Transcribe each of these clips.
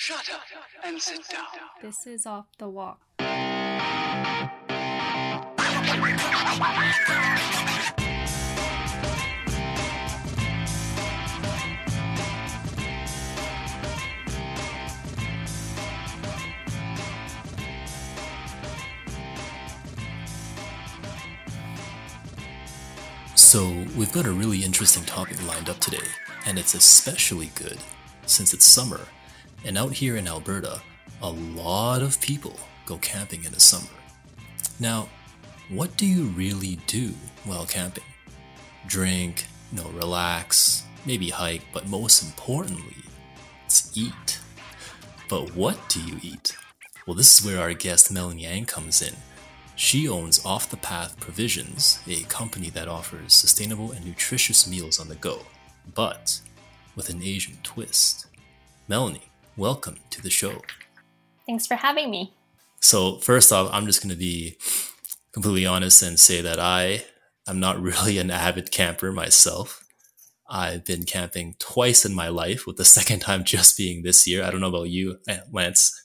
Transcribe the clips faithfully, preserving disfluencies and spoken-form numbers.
Shut up and sit down. This is Off the Walk. So, we've got a really interesting topic lined up today, and it's especially good since it's summer, and out here in Alberta, a lot of people go camping in the summer. Now, what do you really do while camping? Drink, you know, relax, maybe hike, but most importantly, it's eat. But what do you eat? Well, this is where our guest Melanie Yang comes in. She owns Off the Path Provisions, a company that offers sustainable and nutritious meals on the go, but with an Asian twist. Melanie, welcome to the show. Thanks for having me. So first off, I'm just going to be completely honest and say that I am not really an avid camper myself. I've been camping twice in my life, with the second time just being this year. I don't know about you, Lance.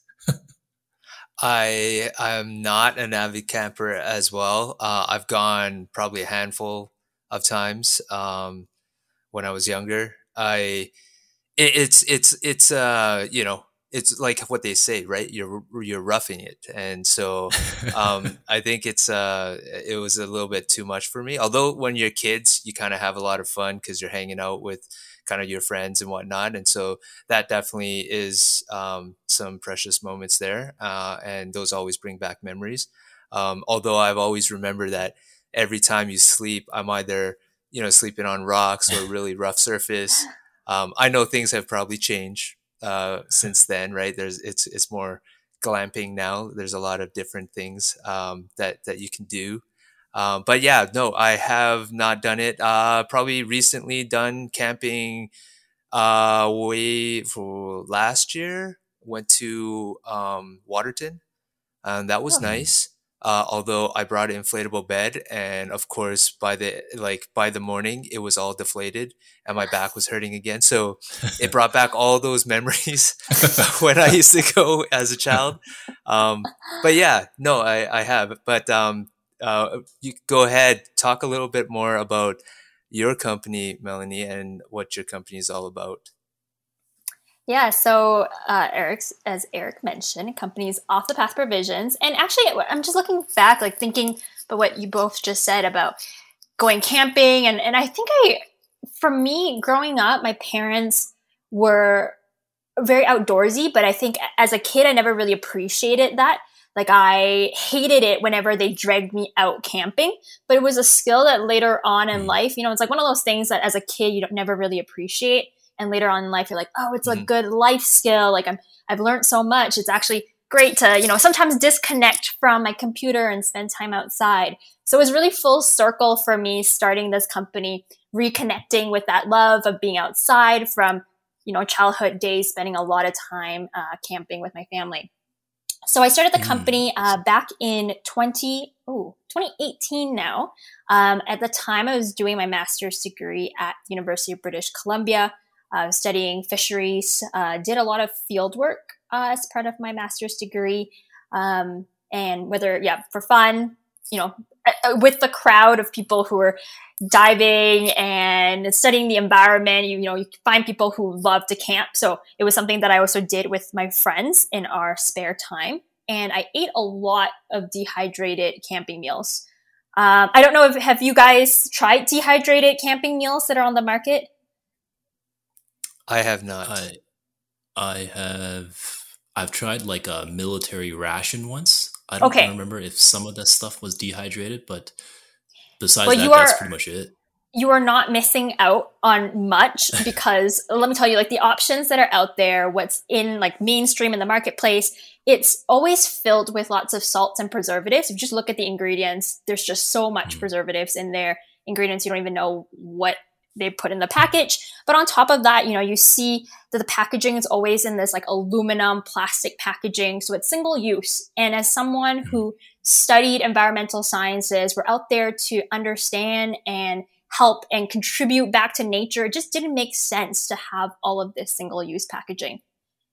I am not an avid camper as well. Uh, I've gone probably a handful of times um, when I was younger. I it, it's it's it's uh you know it's like what they say, right? You're you're roughing it, and so um, I think it's uh it was a little bit too much for me. Although when you're kids, you kind of have a lot of fun because you're hanging out with kind of your friends and whatnot, and so that definitely is um, some precious moments there, uh, and those always bring back memories. Um, although I've always remembered that every time you sleep, I'm either you know sleeping on rocks or really rough surface. Um, I know things have probably changed uh, since then, right? There's it's it's more glamping now. There's a lot of different things um, that that you can do. Um, but yeah, no, I have not done it. Uh, probably recently done camping, uh, way for last year, went to, um, Waterton, and that was Oh. nice. Uh, although I brought an inflatable bed, and of course by the, like, by the morning, it was all deflated and my back was hurting again. So it brought back all those memories when I used to go as a child. Um, but yeah, no, I, I have, but, um, Uh, you go ahead, talk a little bit more about your company, Melanie, and what your company is all about. Yeah, so uh, Eric's, as Eric mentioned, company's Off the Path Provisions. And actually, I'm just looking back, like thinking about what you both just said about going camping. And, and I think I, for me, growing up, my parents were very outdoorsy, but I think as a kid, I never really appreciated that. Like I hated it whenever they dragged me out camping, but it was a skill that later on in life, you know, it's like one of those things that as a kid, you don't never really appreciate. And later on in life, you're like, oh, it's mm-hmm. a good life skill. Like I'm, I've learned so much. It's actually great to, you know, sometimes disconnect from my computer and spend time outside. So it was really full circle for me starting this company, reconnecting with that love of being outside from, you know, childhood days, spending a lot of time uh, camping with my family. So I started the company uh, back in twenty, ooh, twenty eighteen now. Um, at the time, I was doing my master's degree at the University of British Columbia, uh, studying fisheries, uh, did a lot of field work uh, as part of my master's degree. Um, and whether, yeah, for fun, you know, with the crowd of people who were diving and studying the environment, you, you know, you find people who love to camp. So it was something that I also did with my friends in our spare time. And I ate a lot of dehydrated camping meals. Um, I don't know if, have you guys tried dehydrated camping meals that are on the market? I have not. I, I have, I've tried like a military ration once. I don't okay. remember if some of that stuff was dehydrated, but besides well, that, you are, that's pretty much it. You are not missing out on much because let me tell you, like the options that are out there, what's in like mainstream in the marketplace, it's always filled with lots of salts and preservatives. If you just look at the ingredients, there's just so much mm. preservatives in there. Ingredients you don't even know what they put in the package. But on top of that, you know, you see that the packaging is always in this like aluminum plastic packaging. So it's single use. And as someone who studied environmental sciences, we're out there to understand and help and contribute back to nature. It just didn't make sense to have all of this single use packaging.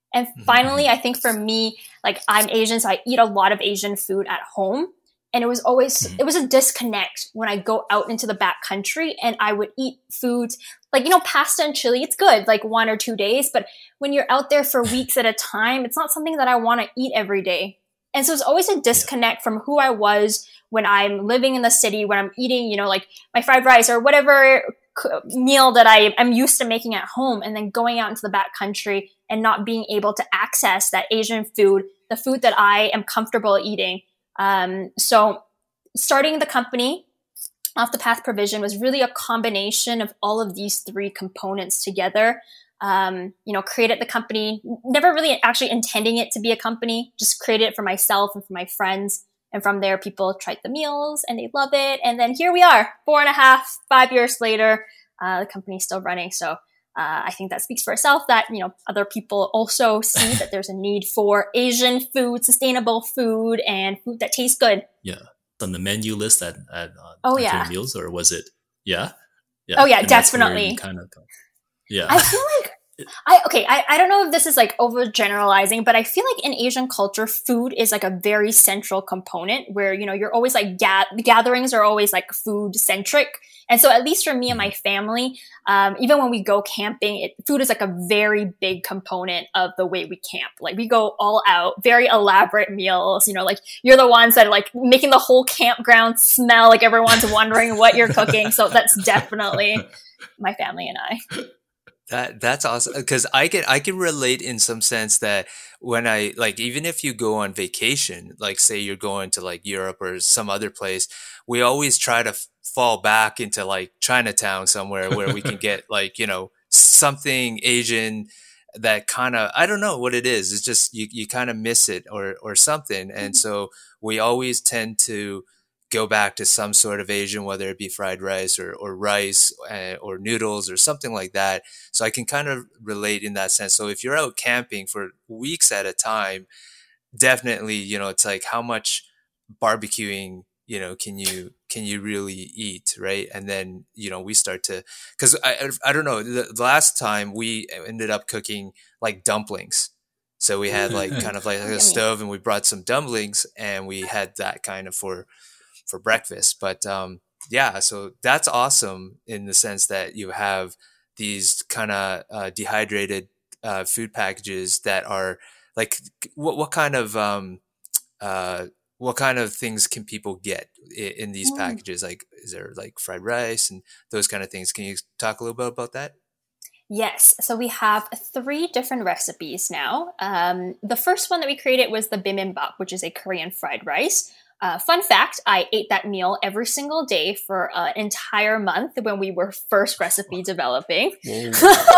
And finally, I think for me, like I'm Asian, so I eat a lot of Asian food at home. And it was always, mm-hmm. it was a disconnect when I go out into the backcountry and I would eat foods like, you know, pasta and chili. It's good, like one or two days. But when you're out there for weeks at a time, it's not something that I want to eat every day. And so it's always a disconnect yeah. from who I was when I'm living in the city, when I'm eating, you know, like my fried rice or whatever meal that I am used to making at home, and then going out into the backcountry and not being able to access that Asian food, the food that I am comfortable eating. Um, so starting the company, Off the Path Provision, was really a combination of all of these three components together. Um, you know, created the company, never really actually intending it to be a company, just created it for myself and for my friends. And from there, people tried the meals and they love it. And then here we are, four and a half, five years later, uh, the company's still running. So uh, I think that speaks for itself that, you know, other people also see that there's a need for Asian food, sustainable food, and food that tastes good. Yeah. On the menu list at, at uh, oh, yeah. meals, or was it? Yeah. Yeah. Oh, yeah, and definitely. Kind of, yeah. I feel like I, okay, I, I don't know if this is like overgeneralizing, but I feel like in Asian culture, food is like a very central component where, you know, you're always like, ga- gatherings are always like food centric. And so at least for me and my family, um, even when we go camping, it, food is like a very big component of the way we camp. Like we go all out, very elaborate meals, you know, like you're the ones that are like making the whole campground smell like everyone's wondering what you're cooking. So that's definitely my family and I. That that's awesome, because I can I can relate in some sense that when I like, even if you go on vacation, like say you're going to like Europe or some other place, we always try to f- fall back into like Chinatown somewhere where we can get like, you know, something Asian that kind of, I don't know what it is. It's just you you kind of miss it or or something, and so we always tend to go back to some sort of Asian, whether it be fried rice or, or rice uh, or noodles or something like that. So I can kind of relate in that sense. So if you're out camping for weeks at a time, definitely, you know, it's like how much barbecuing, you know, can you, can you really eat, right? And then, you know, we start to, cause I, I don't know, the, the last time we ended up cooking like dumplings. So we had like kind of like a stove and we brought some dumplings and we had that kind of for, for breakfast. But um, yeah, so that's awesome in the sense that you have these kind of uh, dehydrated uh, food packages that are like, what, what kind of, um, uh, what kind of things can people get in, in these mm. packages? Like, is there like fried rice and those kind of things? Can you talk a little bit about that? Yes. So we have three different recipes now. Um, the first one that we created was the bibimbap, which is a Korean fried rice. Uh, fun fact, I ate that meal every single day for an entire month when we were first recipe developing. Okay.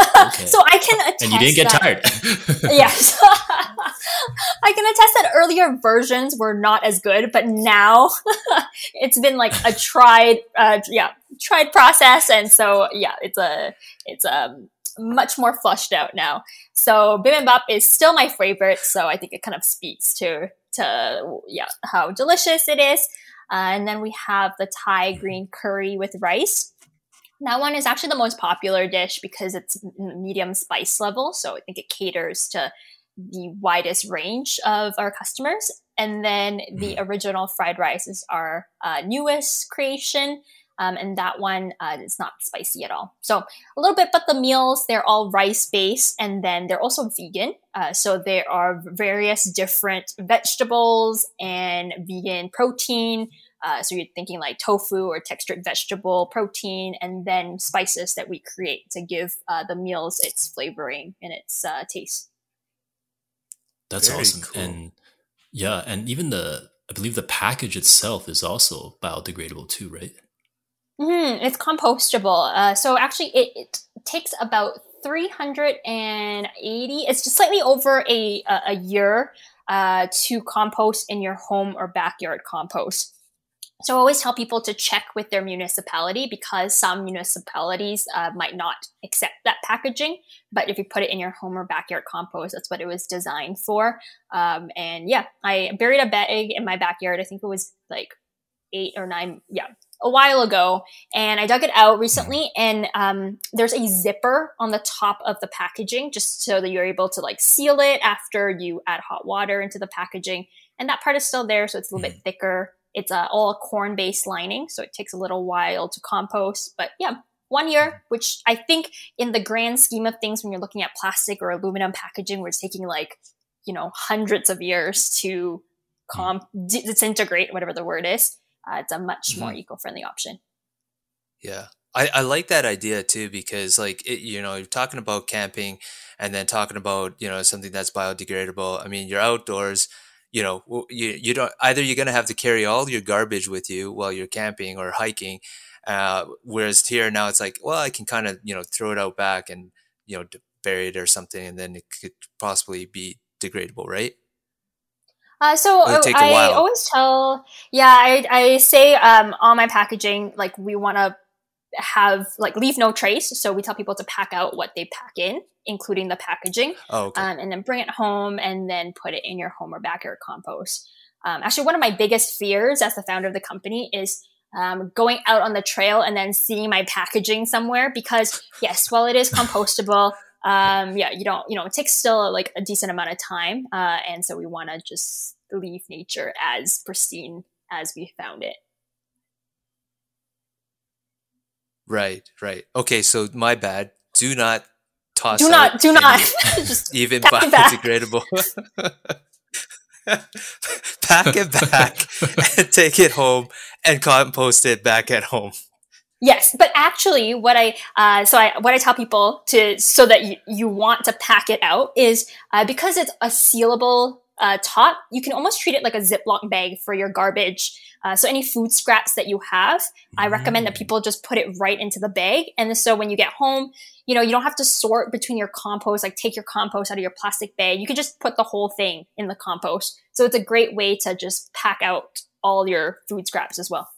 So I can attest And you didn't get that, tired. Yes. I can attest that earlier versions were not as good, but now it's been like a tried, uh, yeah, tried process. And so, yeah, it's a, it's um much more flushed out now. So bibimbap is still my favorite. So I think it kind of speaks to to yeah how delicious it is. Uh, and then we have the Thai green curry with rice. That one is actually the most popular dish because it's medium spice level, so I think it caters to the widest range of our customers. And then the original fried rice is our uh, newest creation. Um, and that one uh, is not spicy at all. So a little bit, but the meals, they're all rice-based, and then they're also vegan. Uh, so there are various different vegetables and vegan protein. Uh, so you're thinking like tofu or textured vegetable protein, and then spices that we create to give uh, the meals its flavoring and its uh, taste. That's Very awesome. cool. And yeah, and even the, I believe the package itself is also biodegradable too, right? Mm, it's compostable. Uh, so actually it, it takes about three hundred eighty, it's just slightly over a, a, a year uh, to compost in your home or backyard compost. So I always tell people to check with their municipality because some municipalities uh, might not accept that packaging. But if you put it in your home or backyard compost, that's what it was designed for. Um, and yeah, I buried a bag in my backyard. I think it was like eight or nine, yeah, a while ago. And I dug it out recently, and um, there's a zipper on the top of the packaging just so that you're able to like seal it after you add hot water into the packaging. And that part is still there, so it's a little mm. bit thicker. It's uh, all corn-based lining, so it takes a little while to compost. But yeah, one year, which I think in the grand scheme of things, when you're looking at plastic or aluminum packaging, where it's taking like, you know, hundreds of years to comp- mm. disintegrate, whatever the word is, uh, it's a much mm-hmm. more eco-friendly option. Yeah. I, I like that idea too, because like, it, you know, you're talking about camping and then talking about, you know, something that's biodegradable. I mean, you're outdoors, you know, you, you don't, either you're going to have to carry all your garbage with you while you're camping or hiking. Uh, whereas here now it's like, well, I can kind of, you know, throw it out back and, you know, bury it or something, and then it could possibly be degradable, right? Uh, so I always tell, yeah, I, I say um, on my packaging, like we want to have like leave no trace. So we tell people to pack out what they pack in, including the packaging, oh, okay. um, and then bring it home and then put it in your home or backyard compost. Um, actually, one of my biggest fears as the founder of the company is um, going out on the trail and then seeing my packaging somewhere, because yes, while it is compostable, um, yeah, you don't, you know, it takes still like a decent amount of time. Uh, and so we want to just leave nature as pristine as we found it. Right, right. Okay, so my bad. Do not toss Do not, do not. Just even biodegradable. Pack it back and take it home and compost it back at home. Yes, but actually what I, uh, so I, what I tell people to, so that you, you want to pack it out is, uh, because it's a sealable, uh, top, you can almost treat it like a Ziploc bag for your garbage. Uh, so any food scraps that you have, I recommend that people just put it right into the bag. And so when you get home, you know, you don't have to sort between your compost, like take your compost out of your plastic bag. You could just put the whole thing in the compost. So it's a great way to just pack out all your food scraps as well.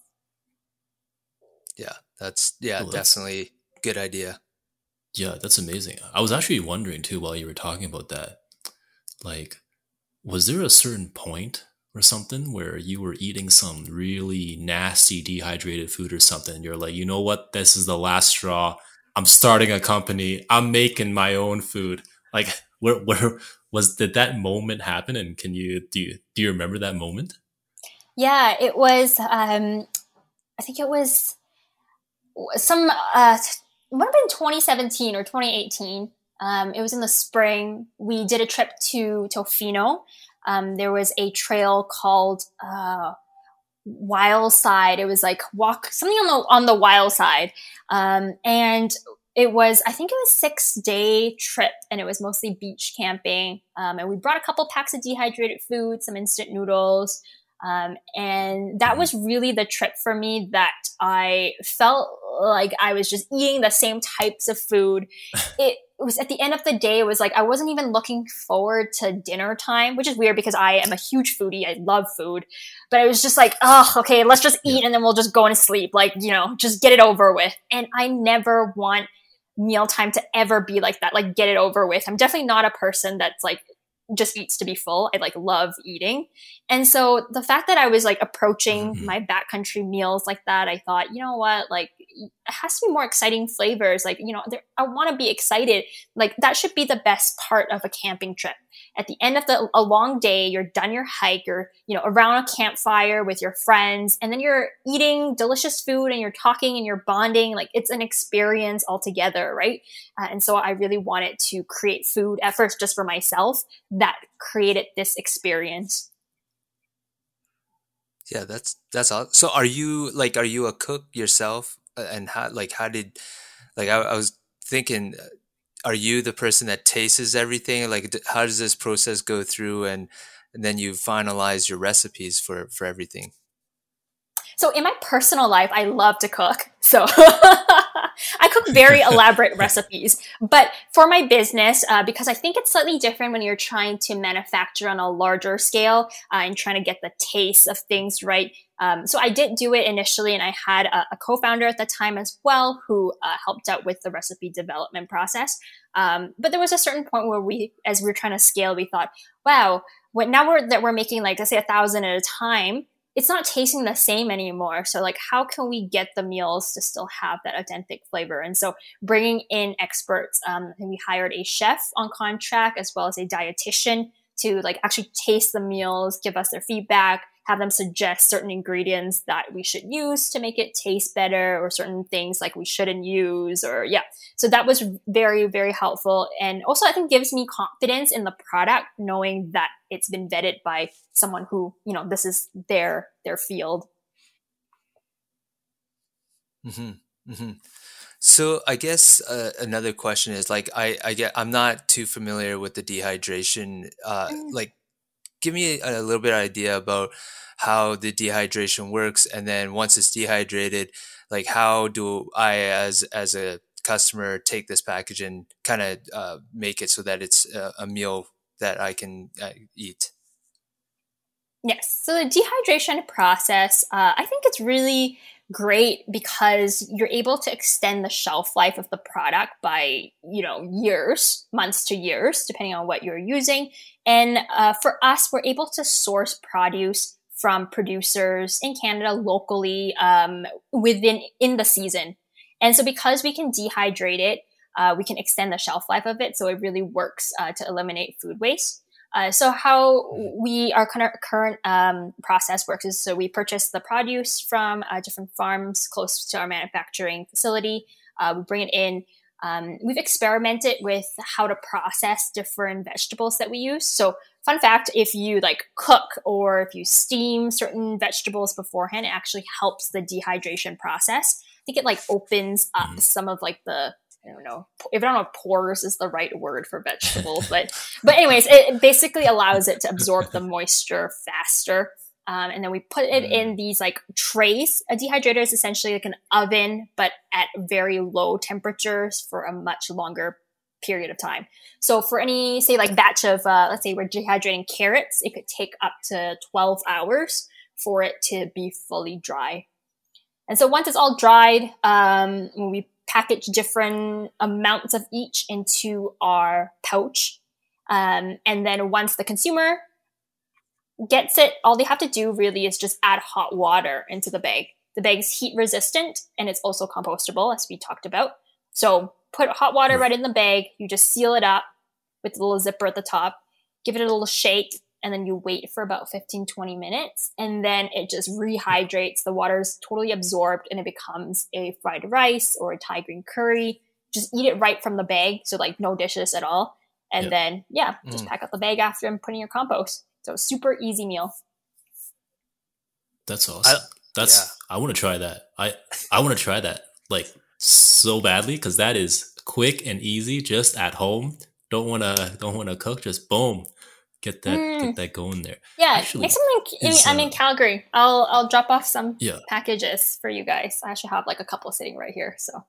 Yeah, that's, yeah, well, that's, definitely good idea. Yeah, that's amazing. I was actually wondering too, while you were talking about that, like, was there a certain point or something where you were eating some really nasty dehydrated food or something? You're like, you know what? This is the last straw. I'm starting a company. I'm making my own food. Like, where, where was, did that moment happen? And can you, do you, do you remember that moment? Yeah, it was, um, I think it was some, uh, it might have been twenty seventeen or twenty eighteen. Um, it was in the spring. We did a trip to Tofino. Um, there was a trail called uh, Wild Side. It was like walk something on the on the wild side, um, and it was I think it was a six day trip, and it was mostly beach camping. Um, and we brought a couple packs of dehydrated food, some instant noodles, um, and that was really the trip for me that I felt like I was just eating the same types of food. It It was at the end of the day, it was like I wasn't even looking forward to dinner time, which is weird because I am a huge foodie. I love food. But I was just like, oh, okay, let's just eat yeah. and then we'll just go and sleep. Like, you know, just get it over with. And I never want mealtime to ever be like that. Like, get it over with. I'm definitely not a person that's like just eats to be full. I like love eating. And so the fact that I was like approaching mm-hmm. my backcountry meals like that, I thought, you know what, like it has to be more exciting flavors. Like, you know, I want to be excited. Like that should be the best part of a camping trip. At the end of the a long day, you're done your hike, you're, you know, around a campfire with your friends, and then you're eating delicious food and you're talking and you're bonding. Like it's an experience altogether, right? Uh, and so I really wanted to create food at first just for myself that created this experience. Yeah, that's that's all. So are you like are you a cook yourself? And how like how did like I, I was thinking, are you the person that tastes everything? Like how does this process go through, and and then you finalize your recipes for for everything? So in my personal life, I love to cook. So I cook very elaborate recipes. But for my business, uh, because I think it's slightly different when you're trying to manufacture on a larger scale uh, and trying to get the taste of things right. Um, so I did do it initially, and I had a, a co-founder at the time as well who uh, helped out with the recipe development process. Um, but there was a certain point where we, as we were trying to scale, we thought, wow, what, now we're, that we're making like, let's say a thousand at a time. it's not tasting the same anymore. So like, how can we get the meals to still have that authentic flavor? And so bringing in experts, um, and we hired a chef on contract as well as a dietitian to like actually taste the meals, give us their feedback, have them suggest certain ingredients that we should use to make it taste better, or certain things like we shouldn't use, or yeah. So that was very, very helpful. And also I think gives me confidence in the product, knowing that it's been vetted by someone who, you know, this is their, their field. Mm-hmm. Mm-hmm. So I guess uh, another question is like, I, I get, I'm not too familiar with the dehydration, uh, Mm. like, give me a, a little bit of idea about how the dehydration works, and then once it's dehydrated, like how do I, as as a customer, take this package and kind of uh, make it so that it's a, a meal that I can uh, eat? Yes. So the dehydration process, uh, I think it's really great because you're able to extend the shelf life of the product by, you know, years, months to years, depending on what you're using. And uh, for us, we're able to source produce from producers in Canada locally, um, within in the season. And so because we can dehydrate it, uh, we can extend the shelf life of it. So it really works uh, to eliminate food waste. Uh, so how we our current, current um, process works is, so we purchase the produce from uh, different farms close to our manufacturing facility. Uh, we bring it in. Um, we've experimented with how to process different vegetables that we use. So fun fact, if you like cook or if you steam certain vegetables beforehand, it actually helps the dehydration process. I think it like opens up mm. some of like the, I don't know if I don't know if pores is the right word for vegetables, but but anyways, it basically allows it to absorb the moisture faster. Um, and then we put it in these like trays. A dehydrator is essentially like an oven, but at very low temperatures for a much longer period of time. So for any, say like batch of, uh, let's say we're dehydrating carrots, it could take up to twelve hours for it to be fully dry. And so once it's all dried, um, we package different amounts of each into our pouch. Um, and then once the consumer gets it, all they have to do really is just add hot water into the bag. The bag is heat resistant and it's also compostable, as we talked about. So put hot water right in the bag. You just seal it up with a little zipper at the top, give it a little shake, and then you wait for about fifteen, twenty minutes. And then it just rehydrates. The water is totally absorbed and it becomes a fried rice or a Thai green curry. Just eat it right from the bag. So like no dishes at all. And yep. then, yeah, just mm. pack up the bag after and put in your compost. So super easy meal. That's awesome. I, That's yeah. I want to try that. I I want to try that like so badly, because that is quick and easy, just at home. Don't want to don't want to cook. Just boom, get that mm. get that going there. Yeah, actually, next time I'm, I'm in Calgary, I'll I'll drop off some yeah. packages for you guys. I actually have like a couple sitting right here. So.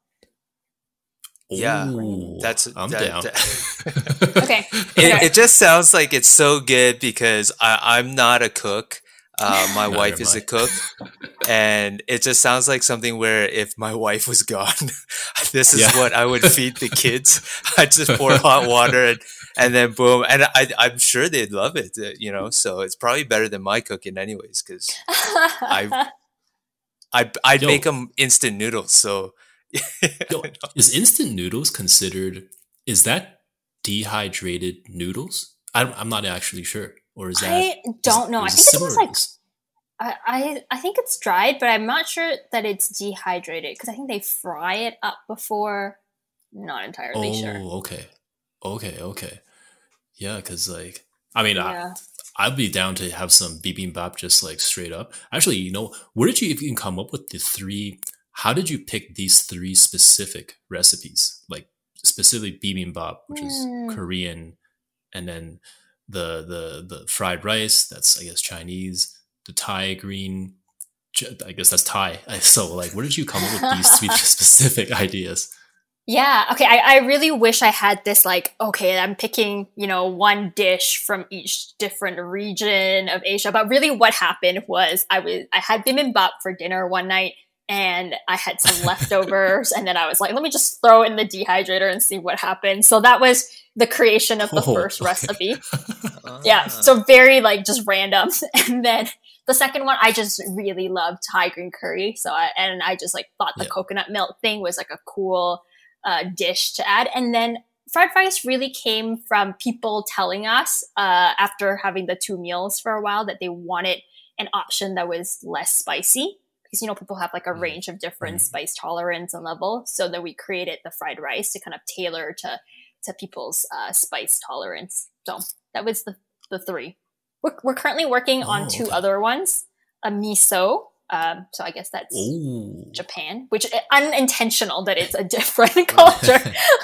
Yeah, Ooh, that's I'm that, down. That. Okay, it, it just sounds like it's so good because I, I'm not a cook. Uh, my wife is a cook, and it just sounds like something where if my wife was gone, this is yeah. what I would feed the kids. I just pour hot water and, and then boom, and I, I'm sure they'd love it. You know, so it's probably better than my cooking, anyways, because I I I'd Yo. make them instant noodles. So. Yo, is instant noodles considered, is that dehydrated noodles? I don't, I'm not actually sure. Or is that? I don't is, know. I think it's almost like, I, I, I think it's dried, but I'm not sure that it's dehydrated because I think they fry it up before. Not entirely oh, sure. Oh, okay. Okay, okay. Yeah, because like, I mean, yeah. I, I'd be down to have some bibimbap just like straight up. Actually, you know, where did you even come up with the three... How did you pick these three specific recipes? Like specifically bibimbap, which is mm. Korean, and then the the the fried rice, that's I guess Chinese, the Thai green, I guess that's Thai. So like, where did you come up with these three specific ideas? Yeah, okay, I, I really wish I had this like, okay, I'm picking, you know, one dish from each different region of Asia. But really what happened was I was I had bibimbap for dinner one night, and I had some leftovers, and then I was like, let me just throw it in the dehydrator and see what happens. So that was the creation of the oh, first okay. recipe. Yeah, so very like just random. And then The second one, I just really loved Thai green curry. So I, and I just like thought the Yeah. coconut milk thing was like a cool uh, dish to add. And then fried rice really came from people telling us uh, after having the two meals for a while that they wanted an option that was less spicy. Because, you know, people have like a range of different Mm. spice tolerance and level. So then we created the fried rice to kind of tailor to, to people's uh, spice tolerance. So that was the, the three. We're, we're currently working on Oh, two okay. other ones. A miso. Um, so I guess that's Oh. Japan, which is unintentional that it's a different culture.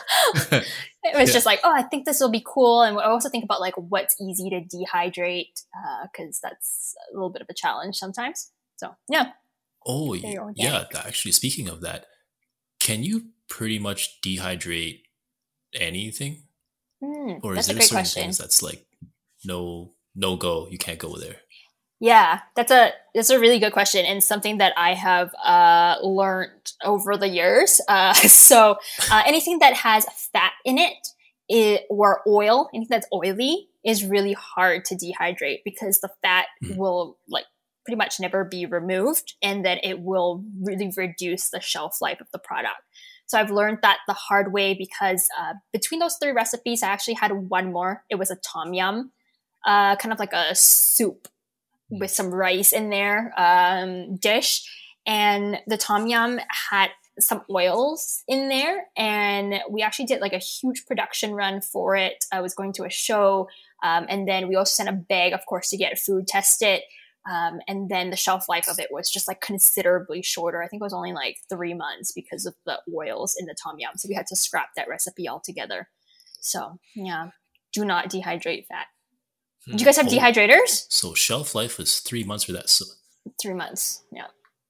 It was Yeah. just like, oh, I think this will be cool. And I also think about like what's easy to dehydrate because that's a little bit of a challenge sometimes. So yeah. Oh, Very y- organic. yeah. Actually, speaking of that, can you pretty much dehydrate anything? Mm, Or is that's a there great certain question. things that's like no no go, you can't go there? Yeah, that's a that's a really good question and something that I have uh, learned over the years. Uh, so uh, anything that has fat in it, it or oil, anything that's oily, is really hard to dehydrate because the fat Mm. will like pretty much never be removed, and then it will really reduce the shelf life of the product. So I've learned that the hard way because uh, between those three recipes, I actually had one more. It was a tom yum, uh, kind of like a soup with some rice in there um, dish. And the tom yum had some oils in there. And we actually did like a huge production run for it. I was going to a show. Um, and then we also sent a bag, of course, to get food tested. Um, and then the shelf life of it was just like considerably shorter. I think it was only like three months because of the oils in the tom yum. So we had to scrap that recipe altogether. So yeah, do not dehydrate fat. Do you guys have Oh. dehydrators? So shelf life is three months for that. So, Three months. Yeah.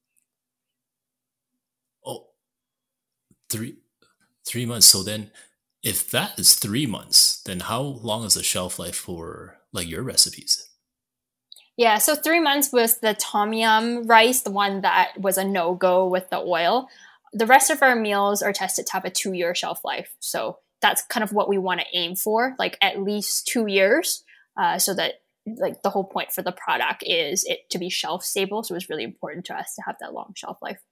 oh, three three months. So then, if that is three months, then how long is the shelf life for like your recipes? Yeah. So three months was the tom yum rice, the one that was a no go with the oil. The rest of our meals are tested to have a two year shelf life. So that's kind of what we want to aim for, like at least two years. Uh, so that like the whole point for the product is it to be shelf stable. So it's really important to us to have that long shelf life.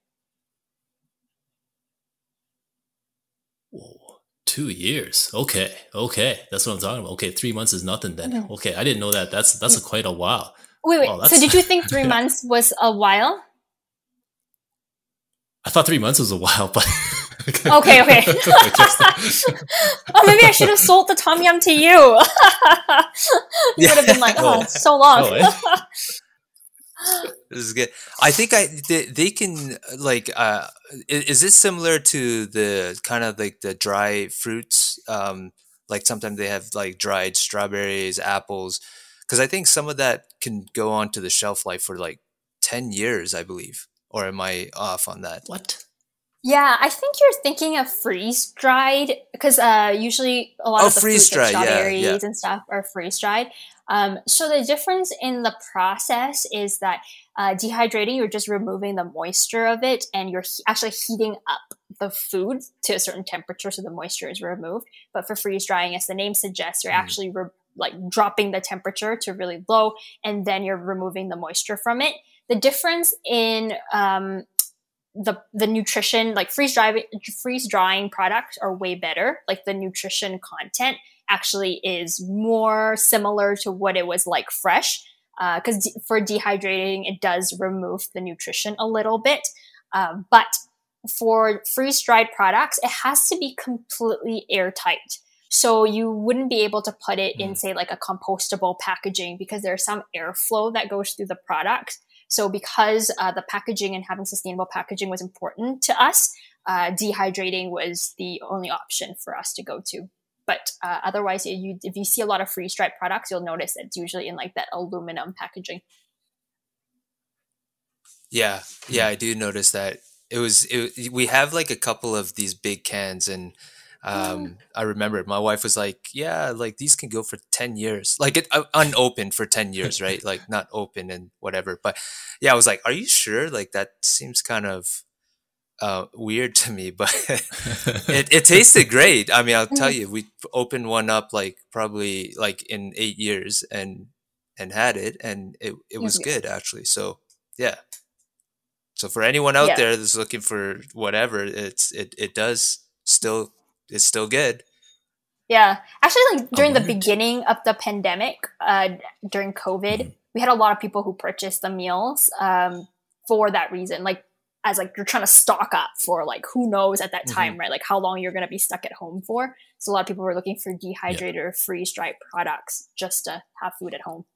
Whoa, two years. Okay, okay, that's what I'm talking about. Okay, three months is nothing then. Mhm. Okay, I didn't know that. That's that's a quite a while. Wait, wait. Oh, So that's- did you think three months was a while? I thought three months was a while, but Okay, okay. Oh, maybe I should have sold the tom yum to you. You would have been like, oh, Oh. it's so long. Oh, eh? This is good. I think I they, they can like uh i- is this similar to the kind of like the dry fruits? Um like sometimes they have like dried strawberries, apples, because I think some of that can go on to the shelf life for like ten years, I believe. Or am I off on that? What? Yeah, I think you're thinking of freeze dried because uh, usually a lot Oh, of the fruits like freeze-dried, yeah, strawberries yeah. and stuff are freeze dried. Um, so the difference in the process is that uh, dehydrating, you're just removing the moisture of it, and you're he- actually heating up the food to a certain temperature, so the moisture is removed. But for freeze drying, as the name suggests, you're Mm. actually re- like dropping the temperature to really low, and then you're removing the moisture from it. The difference in um, the the nutrition, like freeze drying freeze drying products are way better. Like the nutrition content actually is more similar to what it was like fresh. Because de- for dehydrating, it does remove the nutrition a little bit. Um, but for freeze dried products, it has to be completely airtight. So you wouldn't be able to put it in, Mm. say, like a compostable packaging because there's some airflow that goes through the product. So because uh, the packaging and having sustainable packaging was important to us, uh, dehydrating was the only option for us to go to. But uh, otherwise, you, if you see a lot of freeze-dried products, you'll notice that it's usually in like that aluminum packaging. Yeah, yeah, I do notice that. It was it, we have like a couple of these big cans, and um, I remember my wife was like, "Yeah, like these can go for ten years, like it uh, unopened for ten years, right? Like not open and whatever." But yeah, I was like, "Are you sure? Like that seems kind of uh, weird to me." But it it tasted great. I mean, I'll tell you, we opened one up like probably like in eight years, and and had it, and it, it was It's good actually. So yeah. So for anyone out Yeah. there that's looking for whatever, it's it it does still it's still good. Yeah. Actually, like during the wonder- beginning of the pandemic, uh, during COVID, Mhm. we had a lot of people who purchased the meals um, for that reason. Like, as like you're trying to stock up for like who knows at that time, Mhm. right? Like how long you're going to be stuck at home for. So a lot of people were looking for dehydrated or freeze dried products just to have food at home.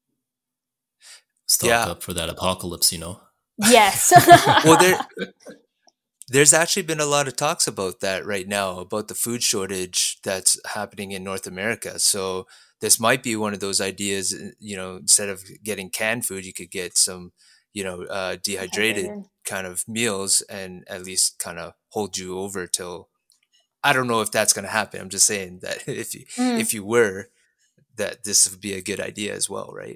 Stock Yeah. up for that apocalypse, you know? Yes. Well, there there's actually been a lot of talks about that right now, about the food shortage that's happening in North America. So this might be one of those ideas, uh, you know, instead of getting canned food, you could get some, you know, uh, dehydrated Dehydrated. kind of meals and at least kind of hold you over till, I don't know if that's going to happen. I'm just saying that if you, Mm. if you were, that this would be a good idea as well, right?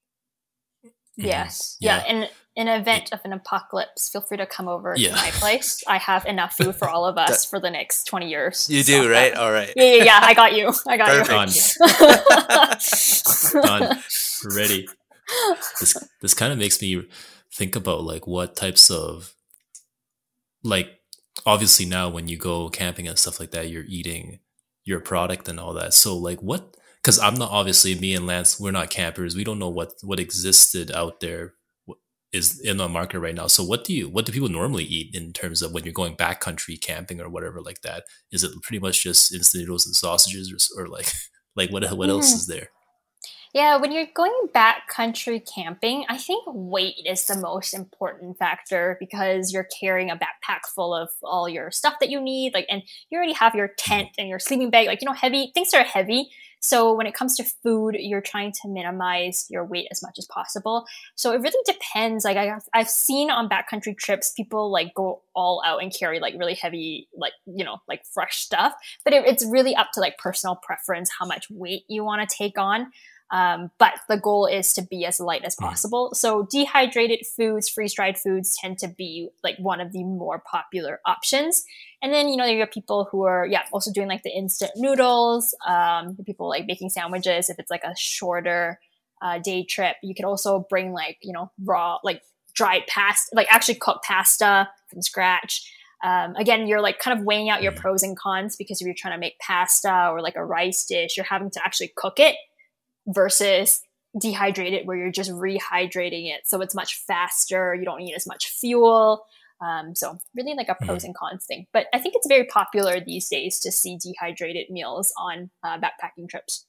Yes. Yeah. Yeah. In in event of an apocalypse, feel free to come over Yeah. to my place. I have enough food for all of us That- for the next twenty years. You So, do, right? uh, All right. yeah, yeah, yeah. I got you. I got Perfect. you. Done. Ready. This this kind of makes me think about like what types of, like, obviously now when you go camping and stuff like that, you're eating your product and all that. So like what, because I'm not, obviously me and Lance, we're not campers. We don't know what what existed out there, what is in the market right now. So what do you what do people normally eat in terms of when you're going backcountry camping or whatever like that? Is it pretty much just instant noodles and sausages, or, or like like what what else Mm. is there? Yeah, when you're going backcountry camping, I think weight is the most important factor because you're carrying a backpack full of all your stuff that you need. Like, and you already have your tent and your sleeping bag, like, you know, heavy things are heavy. So when it comes to food, you're trying to minimize your weight as much as possible. So it really depends. Like I, I've seen on backcountry trips, people like go all out and carry like really heavy, like, you know, like fresh stuff. But it, it's really up to like personal preference, how much weight you want to take on. Um, but the goal is to be as light as possible. So dehydrated foods, freeze-dried foods tend to be like one of the more popular options. And then, you know, you have people who are, yeah, also doing like the instant noodles, um, people like making sandwiches. If it's like a shorter uh, day trip, you could also bring like, you know, raw, like dried pasta, like actually cooked pasta from scratch. Um, again, you're like kind of weighing out your pros and cons because if you're trying to make pasta or like a rice dish, you're having to actually cook it versus dehydrated where you're just rehydrating it. So it's much faster. You don't need as much fuel. Um, so really like a pros and cons thing. But I think it's very popular these days to see dehydrated meals on uh, backpacking trips.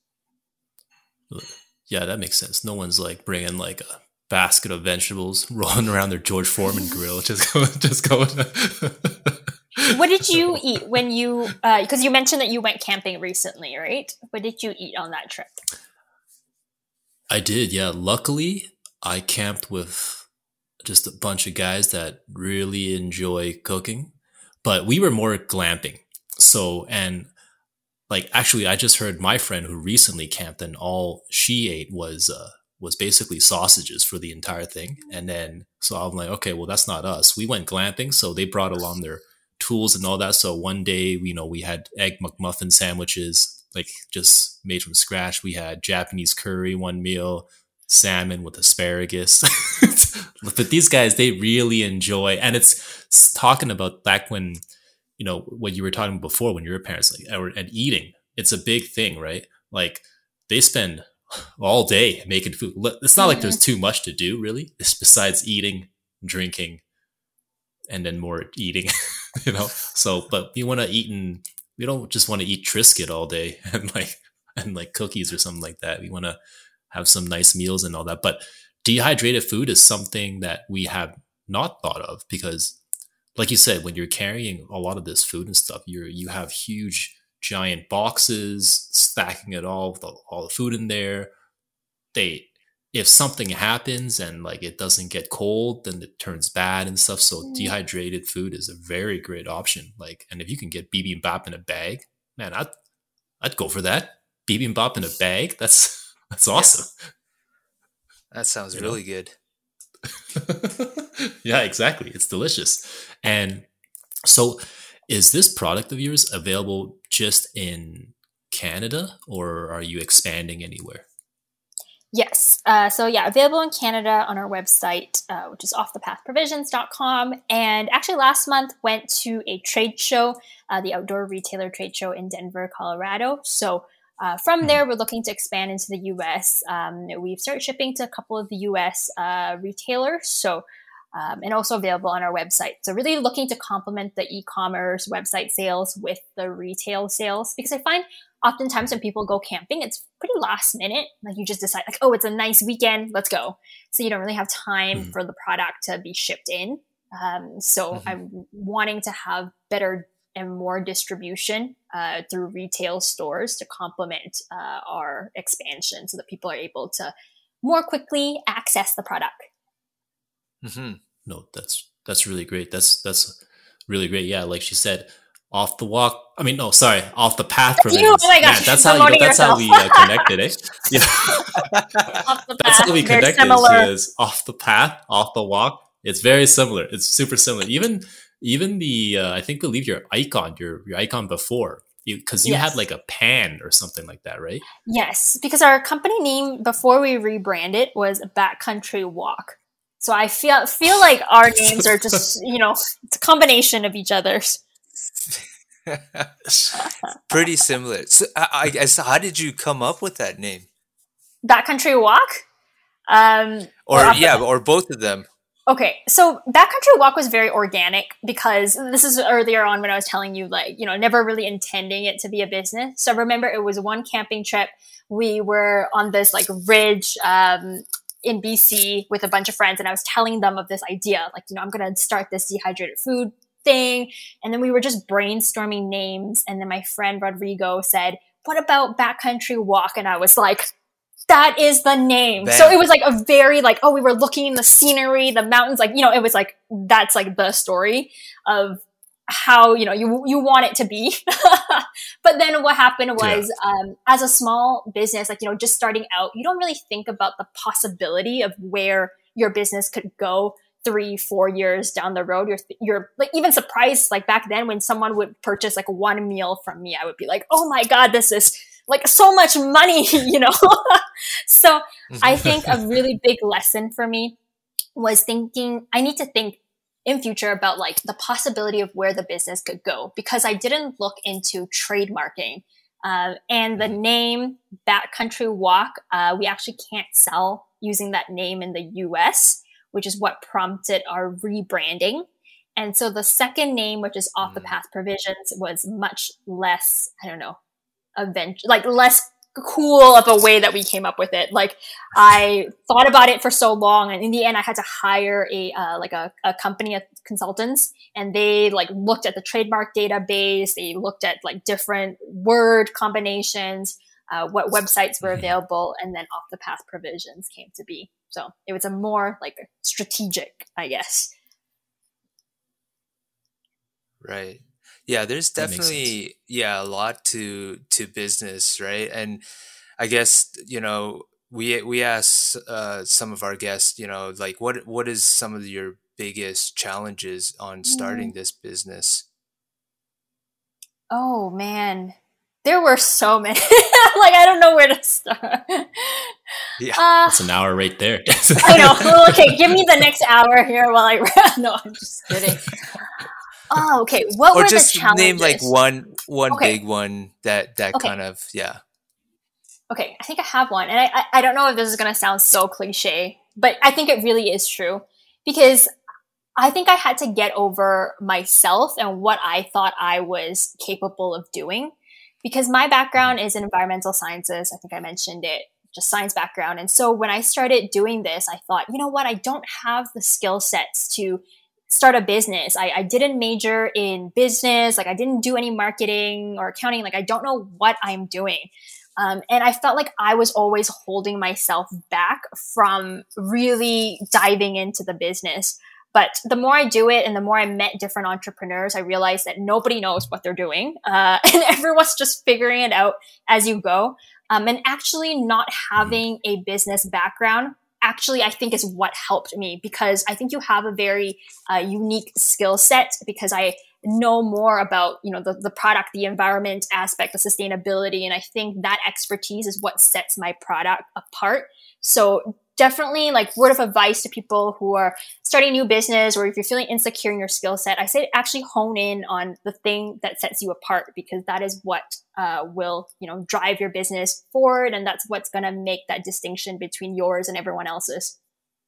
Yeah, that makes sense. No one's like bringing like a basket of vegetables, rolling around their George Foreman grill, just going, just going. What did you eat when you, because uh, you mentioned that you went camping recently, right? What did you eat on that trip? I did, yeah. Luckily, I camped with just a bunch of guys that really enjoy cooking, but we were more glamping. So, and like, actually, I just heard my friend who recently camped and all she ate was, uh, was basically sausages for the entire thing. And then, so I'm like, okay, well, that's not us. We went glamping. So they brought along their tools and all that. So one day, you know, we had egg McMuffin sandwiches, like just made from scratch. We had Japanese curry one meal, salmon with asparagus. But these guys, they really enjoy, and it's, it's talking about back when, you know, what you were talking before when you were parents, like, or, and eating, it's a big thing, right? Like they spend all day making food. It's not like there's too much to do really. It's besides eating, drinking, and then more eating, you know? So, but we want to eat and we don't just want to eat Triscuit all day and like, and like cookies or something like that. We want to have some nice meals and all that. But dehydrated food is something that we have not thought of because, like you said, when you're carrying a lot of this food and stuff, you're, you have huge giant boxes, stacking it all, the, all the food in there. They, if something happens and like it doesn't get cold, then it turns bad and stuff. So mm. dehydrated food is a very great option. Like, and if you can get bibimbap in a bag, man, I'd, I'd go for that. Bibimbap in a bag. That's, that's awesome. Yeah. That sounds you really know? good. Yeah, exactly. It's delicious. And so is this product of yours available just in Canada or are you expanding anywhere? Yes. Uh, so yeah, available in Canada on our website, uh, which is off the path provisions dot com. And actually last month went to a trade show, uh, the Outdoor Retailer Trade Show in Denver, Colorado. So uh, from there, we're looking to expand into the U S. Um, we've started shipping to a couple of the U S uh, retailers. So Um, and also available on our website. So really looking to complement the e-commerce website sales with the retail sales, because I find oftentimes when people go camping, it's pretty last minute. Like you just decide like, oh, it's a nice weekend, let's go. So you don't really have time mm-hmm. for the product to be shipped in. Um, so mm-hmm. I'm wanting to have better and more distribution uh, through retail stores to complement uh, our expansion so that people are able to more quickly access the product. Mm-hmm. No, that's that's really great. That's that's really great. Yeah, like she said, off the walk. I mean, no, sorry, off the path. You, oh my gosh, yeah, that's how you. Know, that's how we uh, connected, eh? Yeah, off the that's path. how we Very connected. similar. Is off the path, off the walk. It's very similar. It's super similar. Even even the uh, I think believe your icon, your your icon before. Because you, you yes. had like a pan or something like that, right? Yes, because our company name before we rebranded was Backcountry Walk. So I feel feel like our names are just, you know, it's a combination of each other's. Pretty similar. So I, I guess, how did you come up with that name? Backcountry Walk? Um, or, or yeah, the- or both of them. Okay, so Backcountry Walk was very organic because this is earlier on when I was telling you, like, you know, never really intending it to be a business. So remember, it was one camping trip. We were on this like ridge, um, in B C with a bunch of friends, and I was telling them of this idea, like, you know, I'm going to start this dehydrated food thing. And then we were just brainstorming names. And then my friend Rodrigo said, what about Backcountry Walk? And I was like, that is the name. Bam. So it was like a very like, oh, we were looking in the scenery, the mountains, like, you know, it was like, that's like the story of how, you know, you you want it to be. But then what happened was, yeah. um, as a small business, like, you know, just starting out, you don't really think about the possibility of where your business could go three, four years down the road. You're, you're like even surprised, like back then when someone would purchase like one meal from me, I would be like, oh my God, this is like so much money, you know? So I think a really big lesson for me was thinking, I need to think in future about like the possibility of where the business could go, because I didn't look into trademarking. Uh, and the name Backcountry Walk, uh, we actually can't sell using that name in the U S, which is what prompted our rebranding. And so the second name, which is Off the Path Provisions, was much less, I don't know, adventure, like less cool of a way that we came up with it. Like I thought about it for so long, and in the end I had to hire a uh, like a, a company of consultants, and they like looked at the trademark database, they looked at like different word combinations, uh, what websites were available, and then Off the Path Provisions came to be. So it was a more like strategic, I guess. Right. Yeah, there's definitely yeah a lot to to business, right? And I guess, you know, we we ask uh, some of our guests, you know, like what what is some of your biggest challenges on starting mm. this business? Oh man, there were so many. Like I don't know where to start. Yeah, uh, that's an hour right there. I know. Well, okay, give me the next hour here while I. No, I'm just kidding. Oh, okay. What or were just the challenges? Name like one one okay. big one that that okay. kind of yeah. Okay, I think I have one, and I, I I don't know if this is gonna sound so cliche, but I think it really is true, because I think I had to get over myself and what I thought I was capable of doing, because my background is in environmental sciences. I think I mentioned it, just science background, and so when I started doing this, I thought, you know what, I don't have the skill sets to start a business. I, I didn't major in business. Like I didn't do any marketing or accounting. Like I don't know what I'm doing. Um, and I felt like I was always holding myself back from really diving into the business. But the more I do it and the more I met different entrepreneurs, I realized that nobody knows what they're doing. Uh, and everyone's just figuring it out as you go. Um, and actually not having a business background actually, I think is what helped me, because I think you have a very uh, unique skill set, because I know more about, you know, the, the product, the environment aspect, the sustainability. And I think that expertise is what sets my product apart So definitely like word of advice to people who are starting a new business, or if you're feeling insecure in your skill set, I say actually hone in on the thing that sets you apart, because that is what uh, will, you know, drive your business forward. And that's what's going to make that distinction between yours and everyone else's.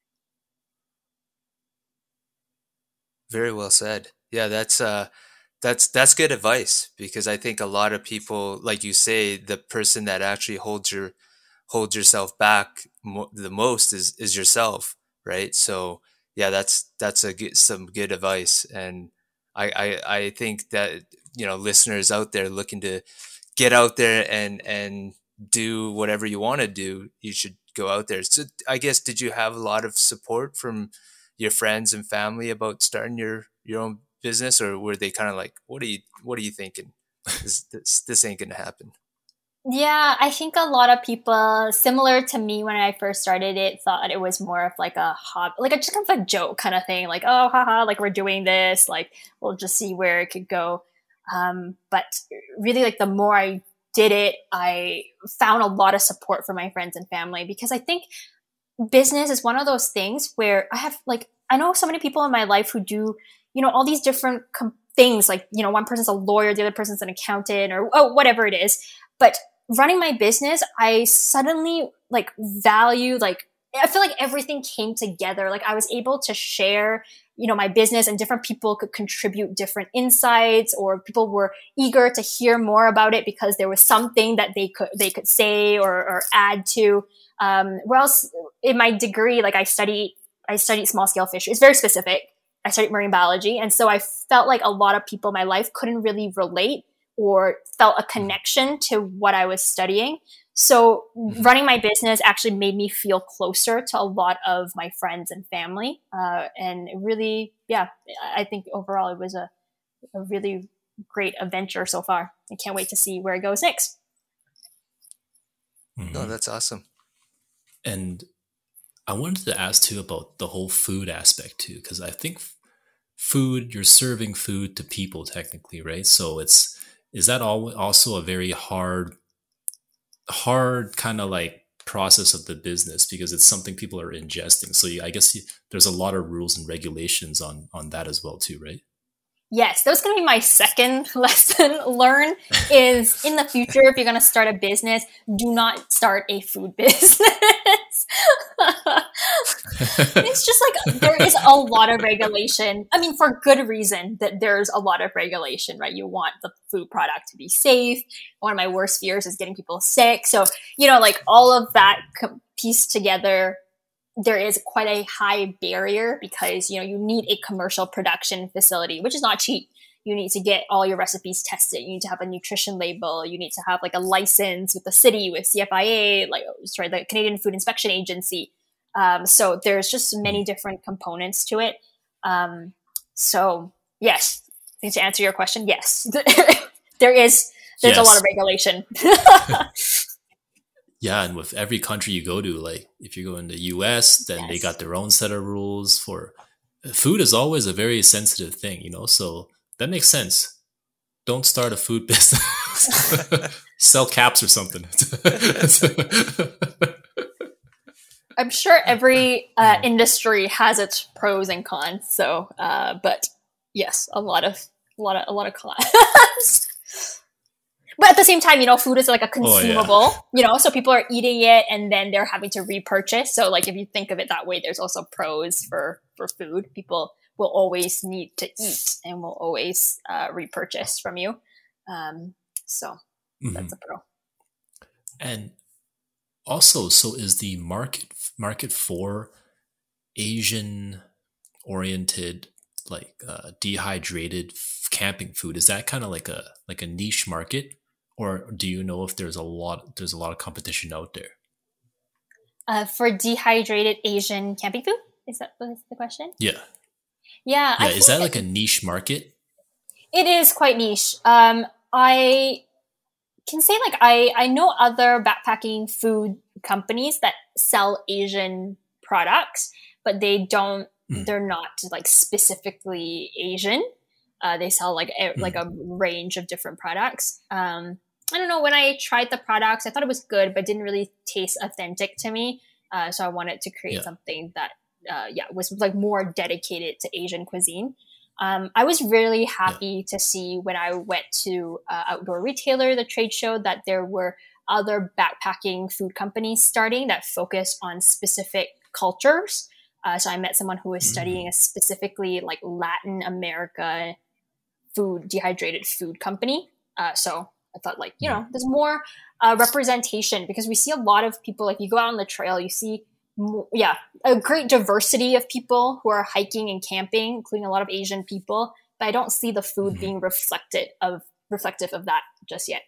Very well said. Yeah, that's uh that's that's good advice, because I think a lot of people, like you say, the person that actually holds your holds yourself back mo- the most is is yourself, right? So yeah, that's that's a good, some good advice, and I, I I think that, you know, listeners out there looking to get out there and and do whatever you want to do, you should go out there. So I guess, did you have a lot of support from your friends and family about starting your your own business, or were they kind of like, what are you what are you thinking? This this, this ain't gonna happen. Yeah, I think a lot of people, similar to me when I first started it, thought it was more of like a hobby, like a just kind of a joke kind of thing. Like, oh, haha, like we're doing this, like we'll just see where it could go. Um, but really, like the more I did it, I found a lot of support from my friends and family, because I think business is one of those things where I have like, I know so many people in my life who do, you know, all these different com- things. Like, you know, one person's a lawyer, the other person's an accountant, or oh, whatever it is. But running my business, I suddenly like value, like, I feel like everything came together. Like I was able to share, you know, my business, and different people could contribute different insights, or people were eager to hear more about it because there was something that they could, they could say or, or add to. Um, whereas in my degree, like I studied, I studied small scale fish. It's very specific. I studied marine biology. And so I felt like a lot of people in my life couldn't really relate or felt a connection to what I was studying. So running my business actually made me feel closer to a lot of my friends and family. Uh, and it really, yeah, I think overall it was a, a really great adventure so far. I can't wait to see where it goes next. Mm-hmm. No, that's awesome. And I wanted to ask too about the whole food aspect too, because I think food, you're serving food to people technically, right? So it's, is that all also a very hard, hard kind of like process of the business, because it's something people are ingesting? So you, I guess you, there's a lot of rules and regulations on on that as well too, right? Yes, that was going to be my second lesson learned, is in the future, if you're going to start a business, do not start a food business. It's just like, there is a lot of regulation. I mean, for good reason that there's a lot of regulation, right? You want the food product to be safe. One of my worst fears is getting people sick. So, you know, like all of that pieced together, there is quite a high barrier, because, you know, you need a commercial production facility, which is not cheap. You need to get all your recipes tested. You need to have a nutrition label. You need to have like a license with the city, with C F I A, like, sorry, the Canadian Food Inspection Agency. Um, so there's just many different components to it. Um, so yes, to answer your question, yes, there is, there's yes. a lot of regulation. Yeah, and with every country you go to, like if you go in the U S, then yes. they got their own set of rules for food. Is always a very sensitive thing, you know, so that makes sense. Don't start a food business. Sell caps or something. I'm sure every uh, industry has its pros and cons. So, uh, but yes, a lot of, a lot of, a lot of cons. But at the same time, you know, food is like a consumable, oh, yeah. you know, so people are eating it and then they're having to repurchase. So like, if you think of it that way, there's also pros for, for food. People will always need to eat and will always uh, repurchase from you. Um, so mm-hmm. that's a pro. And also, so is the market market for Asian oriented, like uh, dehydrated camping food, is that kind of like a like a niche market? Or do you know if there's a lot there's a lot of competition out there? Uh, for dehydrated Asian camping food? Is that the question? Yeah. Yeah. Yeah. Is that like a niche market? It is quite niche. Um, I can say like I, I know other backpacking food companies that sell Asian products, but they don't, mm. they're not like specifically Asian. Uh, they sell like a, mm. like a range of different products. Um, I don't know, when I tried the products, I thought it was good, but didn't really taste authentic to me. Uh, so I wanted to create Yeah. something that, uh, yeah, was like more dedicated to Asian cuisine. Um, I was really happy Yeah. to see when I went to uh, Outdoor Retailer, the trade show, that there were other backpacking food companies starting that focus on specific cultures. Uh, so I met someone who was studying Mm. a specifically like Latin America food, dehydrated food company. Uh, so I thought like, you Mm. know, there's more uh, representation, because we see a lot of people, like you go out on the trail, you see, mo- yeah, a great diversity of people who are hiking and camping, including a lot of Asian people, but I don't see the food Mhm. being reflected of reflective of that just yet.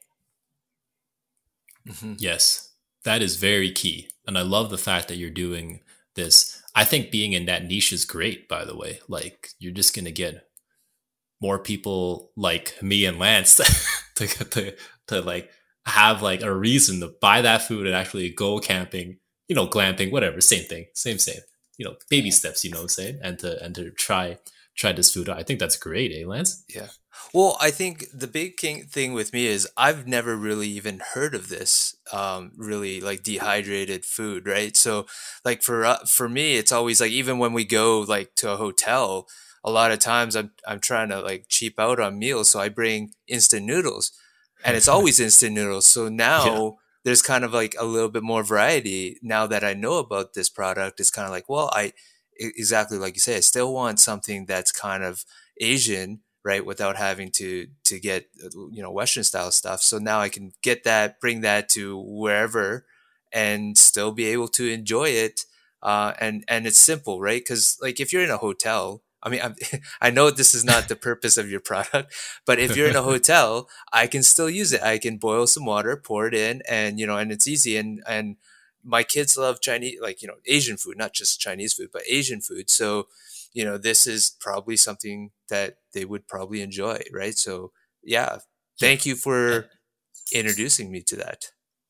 Mhm. Yes, that is very key. And I love the fact that you're doing this. I think being in that niche is great, by the way. Like, you're just going to get more people like me and Lance to, to, to like have like a reason to buy that food and actually go camping, you know, glamping, whatever, same thing, same, same, you know, baby steps, you know what I'm saying? And to, and to try, try this food out. I think that's great, eh, Lance? Yeah. Well, I think the big king thing with me is I've never really even heard of this, um, really like dehydrated food, right? So, like for uh, for me, it's always like even when we go like to a hotel, a lot of times I'm I'm trying to like cheap out on meals, so I bring instant noodles, and it's always instant noodles. So Yeah. now there's kind of like a little bit more variety now that I know about this product. It's kind of like, well, I e- exactly like you say, I still want something that's kind of Asian, right, without having to to get you know Western style stuff. So now I can get that, bring that to wherever, and still be able to enjoy it. Uh, and and it's simple, right? Because like if you're in a hotel, I mean, I'm, I know this is not the purpose of your product, but if you're in a hotel, I can still use it. I can boil some water, pour it in, and you know, and it's easy. And and my kids love Chinese, like you know, Asian food, not just Chinese food, but Asian food. So you know, this is probably something that they would probably enjoy, right? So, yeah, Yeah. thank you for introducing me to that.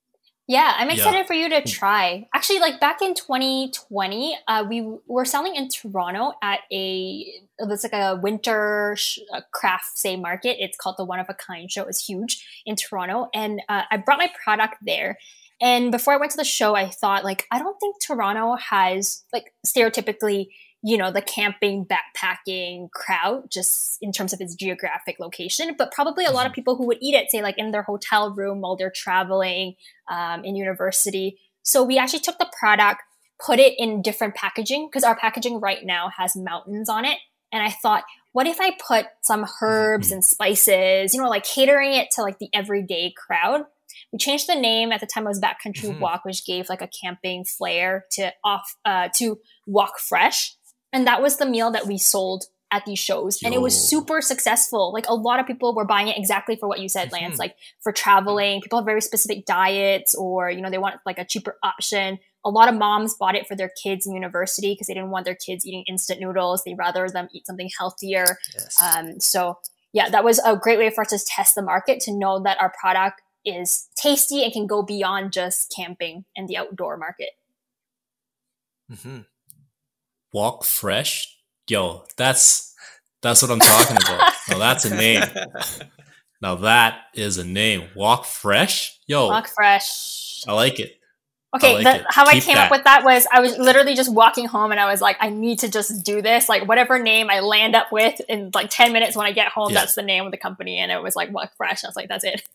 Yeah, I'm Yeah. excited for you to try. Actually, like back in twenty twenty, uh, we were selling in Toronto at a, it's like a winter sh- a craft, say, market. It's called the One of a Kind Show. It's huge in Toronto. And uh, I brought my product there. And before I went to the show, I thought, like, I don't think Toronto has, like, stereotypically, you know, the camping, backpacking crowd, just in terms of its geographic location, but probably a lot of people who would eat it, say, like in their hotel room while they're traveling um, in university. So we actually took the product, put it in different packaging, because our packaging right now has mountains on it. And I thought, what if I put some herbs Mhm. and spices, you know, like catering it to like the everyday crowd? We changed the name. At the time, it was Backcountry Mhm. Walk, which gave like a camping flair to off uh, to Walk Fresh. And that was the meal that we sold at these shows. And it was Yo. super successful. Like a lot of people were buying it exactly for what you said, Lance, Mhm. like for traveling. People have very specific diets, or, you know, they want like a cheaper option. A lot of moms bought it for their kids in university because they didn't want their kids eating instant noodles. They'd rather them eat something healthier. Yes. Um, so yeah, that was a great way for us to test the market, to know that our product is tasty and can go beyond just camping and the outdoor market. Mm-hmm. Walk Fresh? Yo, that's that's what I'm talking about. Now that's a name. Now that is a name. Walk Fresh? Yo, Walk Fresh. I like it. Okay, like the, it. how I Keep came that. up with that was I was literally just walking home and I was like, I need to just do this. Like whatever name I land up with in like ten minutes when I get home, Yeah. that's the name of the company. And it was like Walk Fresh. I was like, that's it.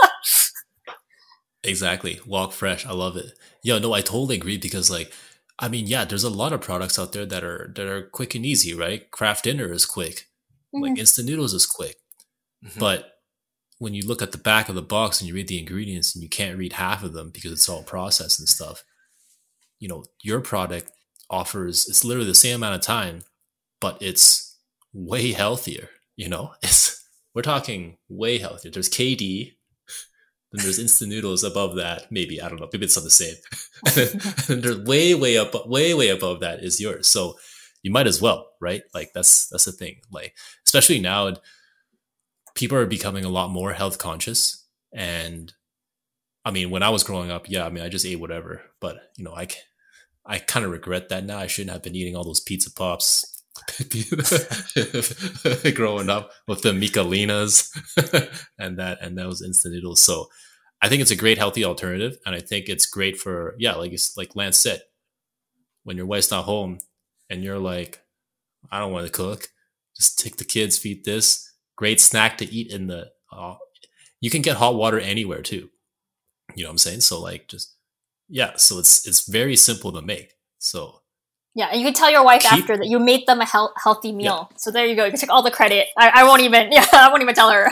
Exactly. Walk Fresh. I love it. Yo, no, I totally agree because like I mean, yeah, there's a lot of products out there that are that are quick and easy, right? Kraft Dinner is quick. Like Mhm. instant noodles is quick. Mhm. But when you look at the back of the box and you read the ingredients and you can't read half of them because it's all processed and stuff, you know, your product offers, it's literally the same amount of time, but it's way healthier, you know? It's we're talking way healthier. There's K D, then there's instant noodles above that. Maybe, I don't know, maybe it's not the same. and, then, and then there's way, way up, way, way above that is yours. So you might as well, right? Like that's that's the thing. Like, especially now, people are becoming a lot more health conscious. And I mean, when I was growing up, yeah, I mean, I just ate whatever. But, you know, I, I kind of regret that now. I shouldn't have been eating all those pizza pops growing up with the Michelinas and that and those instant noodles. So I think it's a great healthy alternative. And I think it's great for, yeah, like it's like Lance said, when your wife's not home and you're like, I don't want to cook. Just take the kids, feed this. Great snack to eat in the. Uh, you can get hot water anywhere too. You know what I'm saying? So like, just yeah. So it's it's very simple to make. So yeah, and you can tell your wife keep, after that you made them a he- healthy meal. Yeah. So there you go. You can take all the credit. I, I won't even. Yeah, I won't even tell her.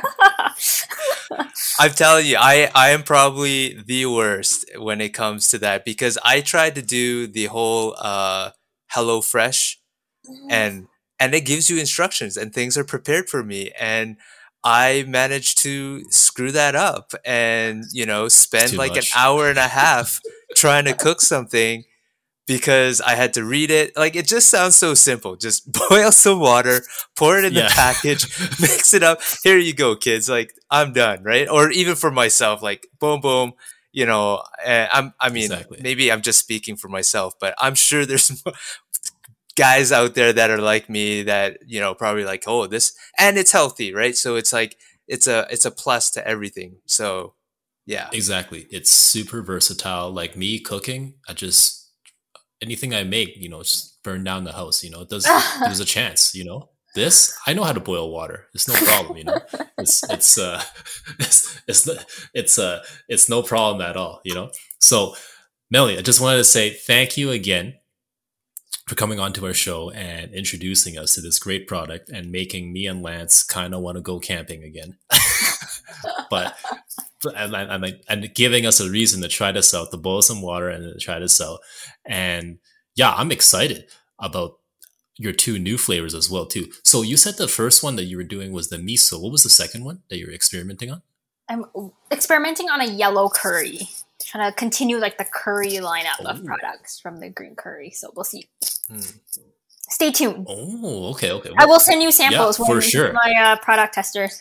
I'm telling you, I I am probably the worst when it comes to that because I tried to do the whole uh, HelloFresh, and and it gives you instructions and things are prepared for me, and I managed to screw that up and you know spend like much. an hour and a half trying to cook something. Because I had to read it. Like, it just sounds so simple. Just boil some water, pour it in yeah. the package, mix it up. Here you go, kids. Like, I'm done, right? Or even for myself, like, boom, boom. You know, uh, I'm, I mean, exactly. maybe I'm just speaking for myself, but I'm sure there's guys out there that are like me that, you know, probably like, oh, this, and it's healthy, right? So it's like, it's a, it's a plus to everything. So, yeah. Exactly. It's super versatile. Like me cooking, I just, anything I make, you know, just burn down the house, you know, it does, there's a chance, you know, this, I know how to boil water. It's no problem, you know, it's, it's, uh, it's, it's, it's, uh, it's no problem at all, you know? So Melly, I just wanted to say thank you again for coming onto our show and introducing us to this great product and making me and Lance kind of want to go camping again. but, And, and, and giving us a reason to try this out, to boil some water and to try this out. And yeah, I'm excited about your two new flavors as well too. So you said the first one that you were doing was the miso. What was the second one that you were experimenting on? I'm experimenting on a yellow curry. Trying to continue like the curry lineup oh. of products from the green curry. So we'll see. Mm. Stay tuned. Oh, okay, okay. Well, I will send you samples yeah, for sure. my uh, product testers.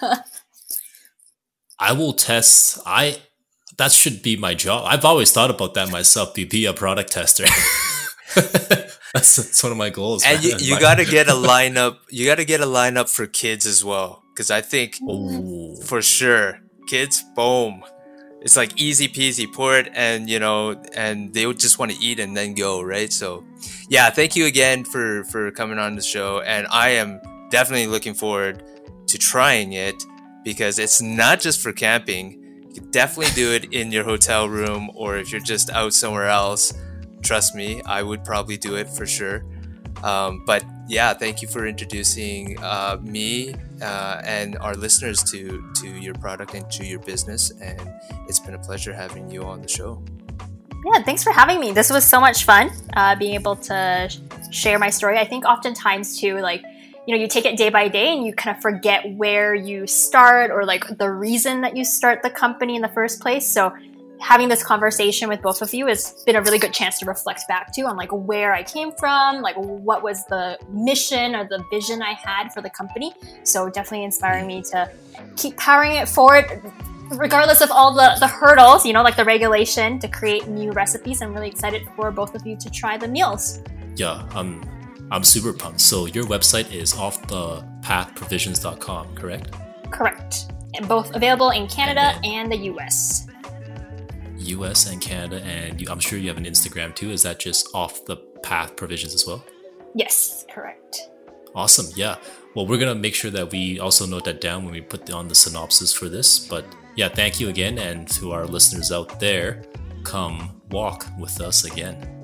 I will test. I that should be my job. I've always thought about that myself. Be, be a product tester. that's, that's one of my goals. And man. you, you got to get a lineup. You got to get a lineup for kids as well, because I think Ooh. for sure kids, boom, it's like easy peasy. Pour it, and you know, and they would just want to eat and then go, right? So, yeah, thank you again for for coming on the show, and I am definitely looking forward to trying it. Because it's not just for camping. You can definitely do it in your hotel room, or if you're just out somewhere else. Trust me, I would probably do it for sure. Um, but yeah, thank you for introducing uh, me uh, and our listeners to, to your product and to your business. And it's been a pleasure having you on the show. Yeah, thanks for having me. This was so much fun, uh, being able to sh- share my story. I think oftentimes too, like, you know, you take it day by day and you kind of forget where you start or like the reason that you start the company in the first place. So having this conversation with both of you has been a really good chance to reflect back to on like where I came from, like what was the mission or the vision I had for the company. So definitely inspiring me to keep powering it forward, regardless of all the, the hurdles, you know, like the regulation to create new recipes. I'm really excited for both of you to try the meals. Yeah, um, I'm super pumped. So your website is off the path provisions dot com, correct? Correct. And both available in Canada and, and the U S. U S and Canada, and you, I'm sure you have an Instagram too. Is that just Off the Path Provisions as well? Yes, correct. Awesome. Yeah. Well, we're going to make sure that we also note that down when we put on the synopsis for this. But yeah, thank you again. And to our listeners out there, come walk with us again.